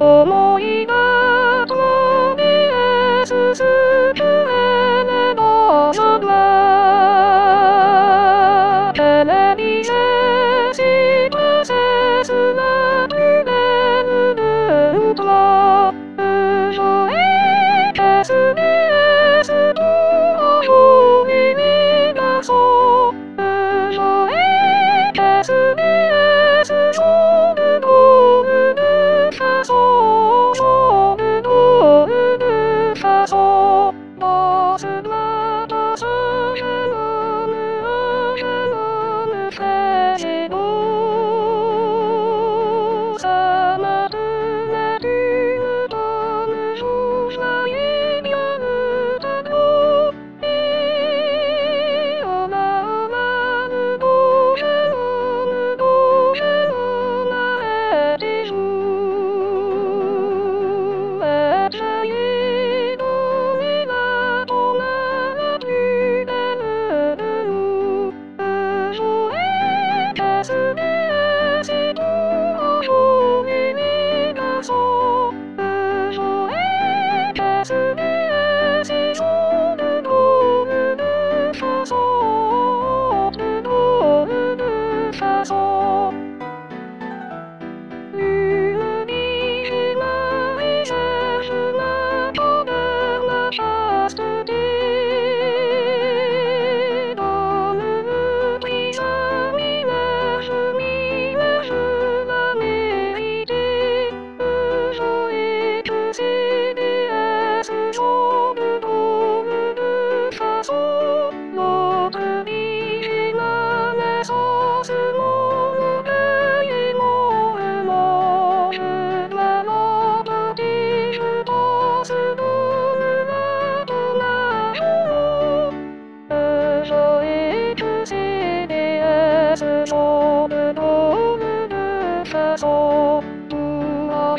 思いが共に進む上の空テレビで知らせすら揺れると嘘へSNS のように出そう嘘へSNS をぬるさそうぬるさそうバスはバスへ乗るせしのさまつれると無所在にあるだろう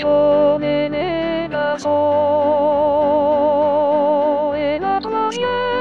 そう、